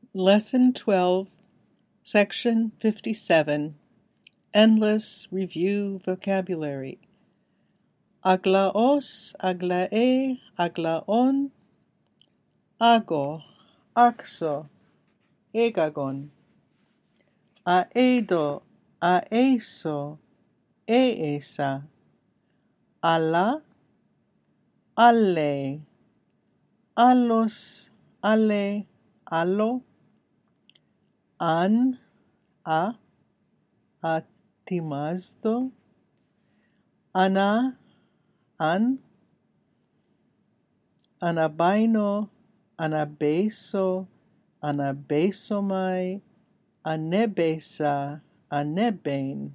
Lesson 12, Section 57, Endless Review Vocabulary. Aglaos, aglae, aglaon, ago, axo, egagon. Aedo, aeso, eesa. Alla, alle, allos, alle, allo. An, atimazdo, ana, an, anabaino, anabeso, anabesomai, anebesa, anebein,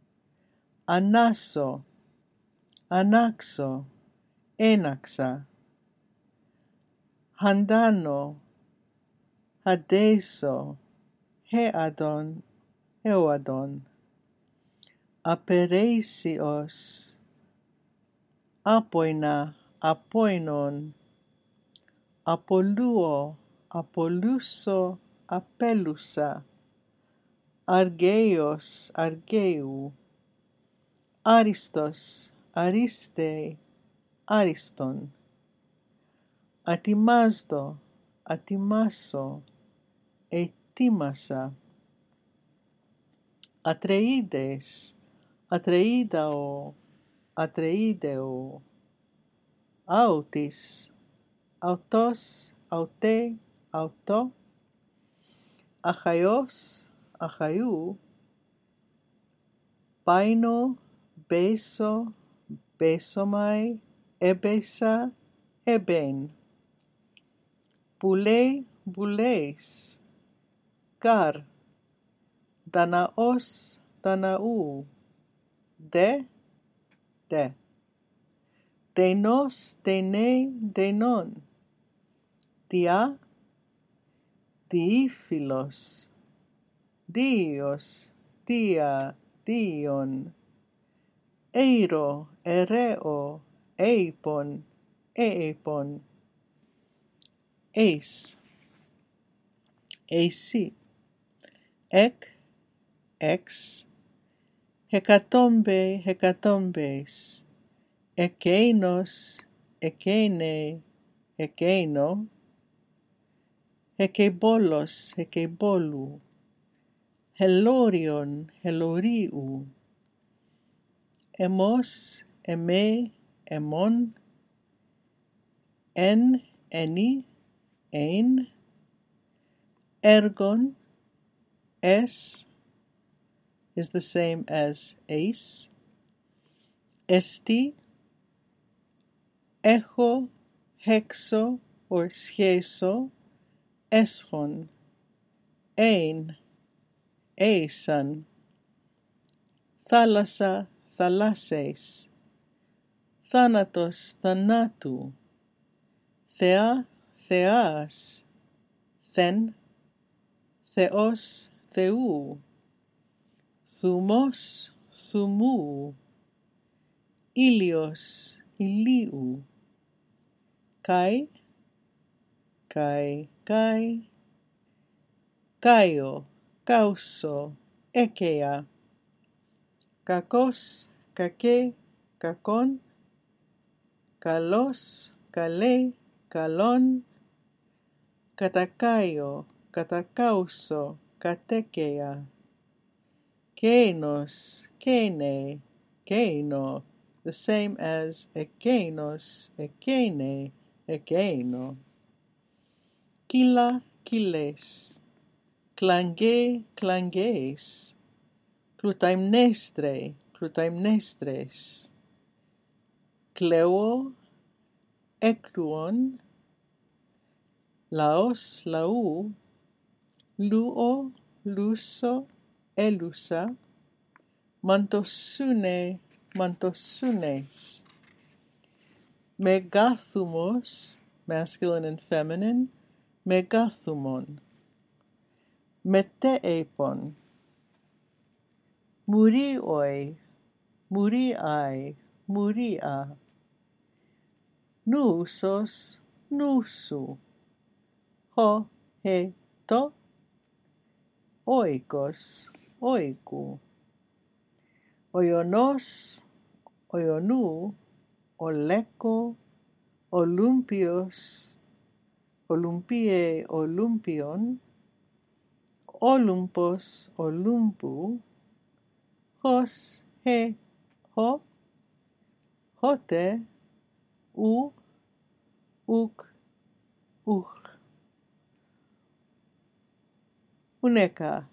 anaso, anaxo, enaxa, handano, hadeso, headon, eoadon, apereisios, apoina, apoinon, apoluo, apoluso, apelusa, argeios, argeu, aristos, ariste, ariston, atimazdo, atimaso, etimasa, atreides, atreidao, atreideo, autis, autos, aute, auto, achaios, achaiu, baino, beso, besomai, ebesa, eben, boule, boules, gar, danaos, danau, de, denos, dene, denon, dia, diiphilos, dios, dia, dion, eiro, ereo, eipon, eepon, eis, eisi, ek, ex, hekatombe, hekatombes, ekeinos, ekeine, ekeino, hekebolos, hekebolu, helorion, heloriu, emos, eme, emon, en, eni, ein, ergon, es is the same as eis, esti, echo, hexo, or schieso, eschon, ein, eisan, thalassa, thalasses, thanatos, thanatu, thea, theas, then, theos, theu, thumos, thumou, ilios, iliu, kai, kaio, kauso, ekea, kakos, kake, kakon, kalos, kale, kalon, katakaio, katakauso, katekea, kenos, kene, keino, the same as ekenos, ekene, ekeino, kila, kiles, clange, clanges, clutaimnestre, clutaimnestres, cleo, ekluon, laos, lau, luo, luso, elusa, mantosune, mantosunes, megathumos, masculine and feminine, megathumon, meteepon, murioi, muriai, muria, nusos, nusu, ho, he, to, oikos, oiku. Oionos, oionu, oleko, olympios, olympie, olympion, Olympos, Olympu, hos, he, ho, hote, u, uk, uch. Uneca,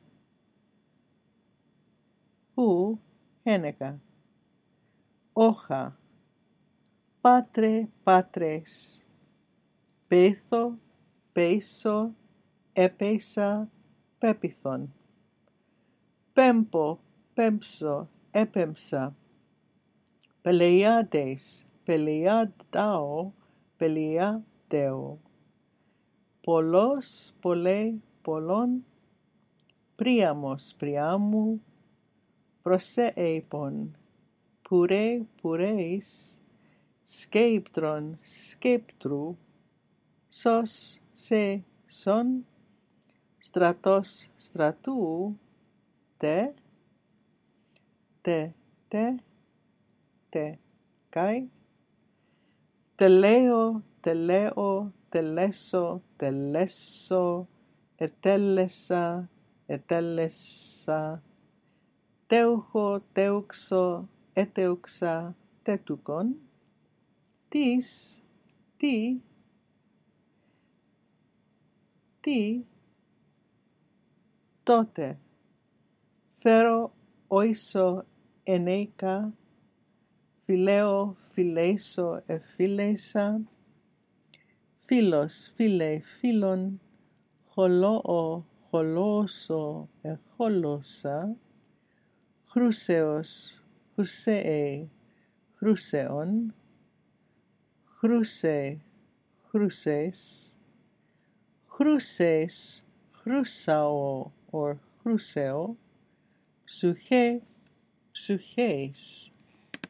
hu, heneca. Hoja, patre, patres. Peitho, peiso, έπεισα, πέπιθον. Πέμπο, πέμψο, έπεμψα. Πελεϊάδες, πελεϊάδαο, πελεϊάδεο. Πολλός, πολλέ, πολλών. Πρίαμος, πριάμου. Προσέεπον, πουρέ, πουρέις. Σκέπτρον, σκέπτρου. Σος, σε, σον. Στρατός, στρατού. Τε, τε, τε, τε, καί. Τελέω, τελέω, τελέσω, τελέσω, ετέλεσα, ετέλεσα. Τέουχο, τέουξο, έτεουξα, τέτουκον. Τις, τι, τι, τότε. Φέρω, όισο, ενέικα, φιλέω, φιλέισο, εφίλεσα. Φίλος, φίλε, φίλον, χολώω, χολώσω, εχόλωσα. Χρούσεως, χρουσέε, χρούσεον. Χρούσε, χρούσες. Χρούσες, χρούσαω, or χρούσεω. Ψουχέ, ψουχές.